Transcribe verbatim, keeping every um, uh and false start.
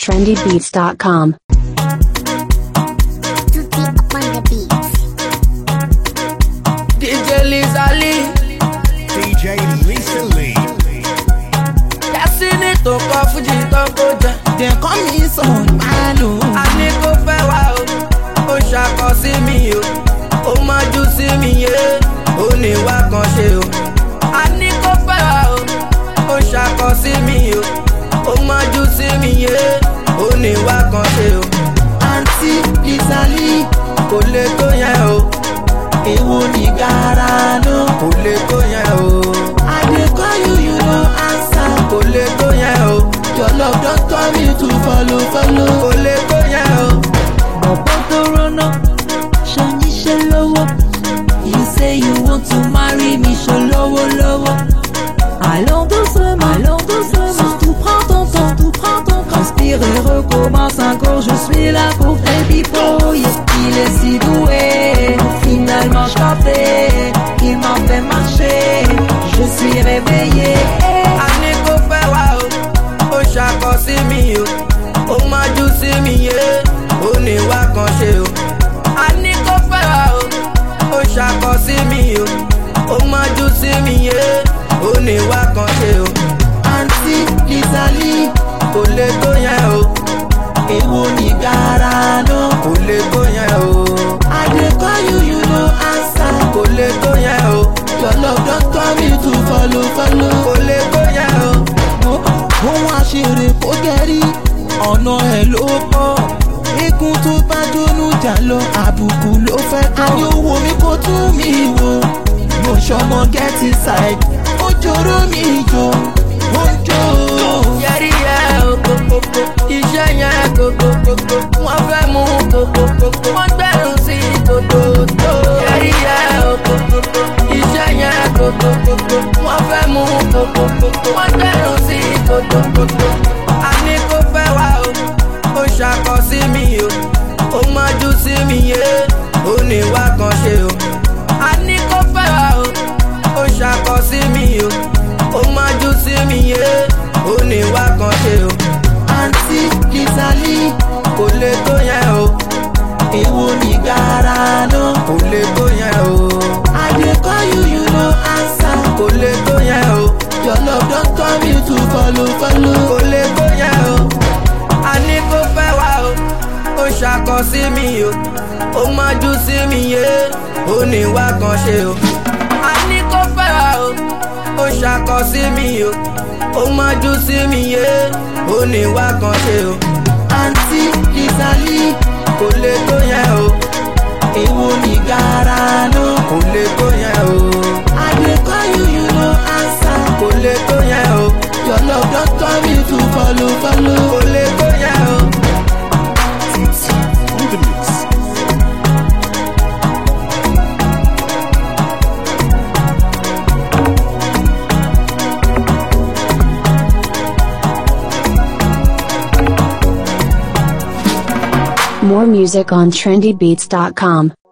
trendy beats dot com. D J Lisa Lee, D J Lisa Lee. Destiny tó kọ Fuji tó kó jẹ. They call me son Malo. A ní kó fẹ́ wá o, ó ṣàkọ sí mi o, ó mọ́jú sí mi yé, ó ní wá kan ṣe o. A ní kó fẹ́ wá o, ó ṣàkọ sí mi o, ó mọ́jú sí mi yé, ó ní wá kan ṣe o. Aunty Lisa Lee. Kò lè tó yẹn o, Èwo ni gara no. kò lè tó yẹn o, I dey call you, you no answer. kò lè tó yẹn o, Your love don't tell me to follow, follow. kò lè tó yẹn o. Bọ̀bọ̀ tó rọ́nà, ṣo níṣẹ́ lọ́wọ́. You say you want to marry me, ṣo lówó lọ́wọ́. Allons doucement, allons doucement. Surtout prends ton temps, tout prends ton temps. Respire et recommence encore, je suis là pour tes bipouilles. Il est si doué, finalement je capté. Il m'a fait marcher, je suis réveillé. A ní kó fẹ́ wá o, ó ṣàkọ sí mi o, ó mọ́jú sí mi yé, ó ní wá kan ṣe o. A ní kó fẹ́ wá o, ó ṣàkọ sí mi o, ó mọ́jú sí mi yé, ó ní wá kan ṣe o. Aunty Lisa Lee. Kò lè tó yẹn o, Èwo ni gara no. kò lè tó yẹn o, I dey call you, you no answer. kò lè tó yẹn o, Your love don't tell me to follow, follow. kò lè tó yẹn o. Ohun àṣírí kò gẹ̀rí, ọ̀nà ẹ̀ ló pọ̀. Eégún tó bá jónú jà lọ, àbùkù ló fẹ́ kàn. Ayé owó mi kò tún mi wò, mo ṣọmọ get inside. Ó jòrò mi jò, ó ń jò. Yẹ́rí yẹ́ o kókókó, iṣẹ́ yẹn kókókókó, wọ́n fẹ́ mú kókókókó, wọ́n gbẹ̀rún sí tòótòótó. Yẹ́rí yẹ́ o kókókó, iṣẹ́ yẹn kókókókó, wọ́n fẹ́ mú kókókókó, wọ́n gbẹ̀rún sí tòótòótó. A ní kó fẹ́ wá o, ó ṣàkọ sí mi o, ó mọ́jú sí mi yé, ó ní wá kan ṣe o. A ní kó fẹ́ wá o, ó ṣàkọ sí mi o, ó mọ́jú sí mi yé, ó ní wá kan ṣe o. Aunty Lisa Lee. Kò lè tó yẹn o, Èwo ni gara no. kò lè tó yẹn o, I dey call you, you no answer. kò lè tó yẹn o, Your love don't tell me to follow, follow. kò lè tó yẹn o. A ní kó fẹ́ wá o, ó ṣàkọ sí mi o, ó mọ́jú sí mi yé, ó ní wá kan ṣe o. A ní kó fẹ́ wá o, ó ṣàkọ sí mi o, ó mọ́jú sí mi yé, ó ní wá kan ṣe o. Aunty Lisa Lee. Kò lè tó yẹn o, Èwo ni gara no. kò lè tó yẹn o, I dey call you, you no answer. kò lè tó yẹn o, Your love don't tell me to follow, follow. kò lè tó yẹn o. On the mix. More music on trendy beats dot com.